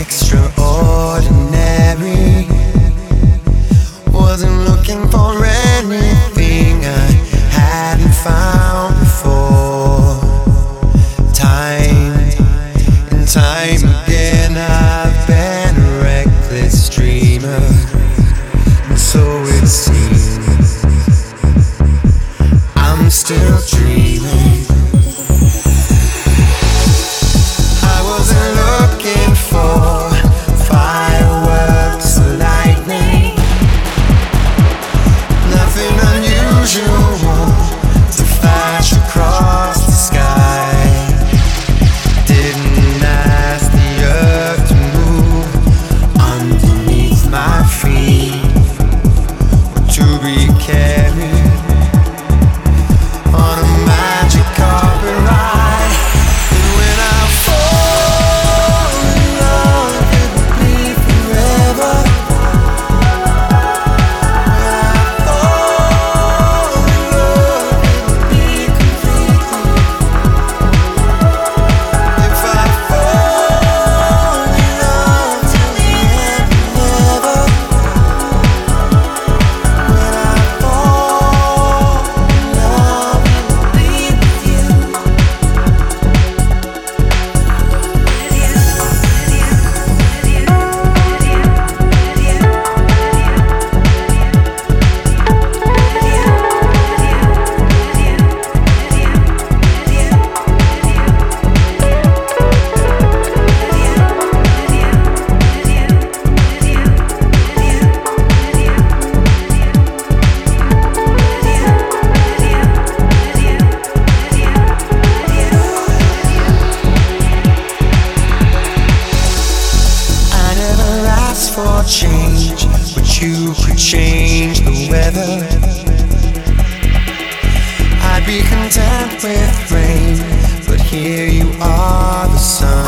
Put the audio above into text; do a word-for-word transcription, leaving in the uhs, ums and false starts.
extraordinary. Wasn't looking for anything I hadn't found before. Time and time again I've been a reckless dreamer, and so it seems I'm still dreaming. I wasn't looking for fireworks or lightning, nothing unusual to flash across the sky. Didn't ask the earth to move underneath my feet, or to be carried on a magic carpet ride. And when I fall in love, it will be forever. When I fall in love, it will be completely. If I fall in love till the end of never. When I fall in love, it will be with you. I never asked for change, but you could change the weather. I'd be content with rain, but here you are, the sun.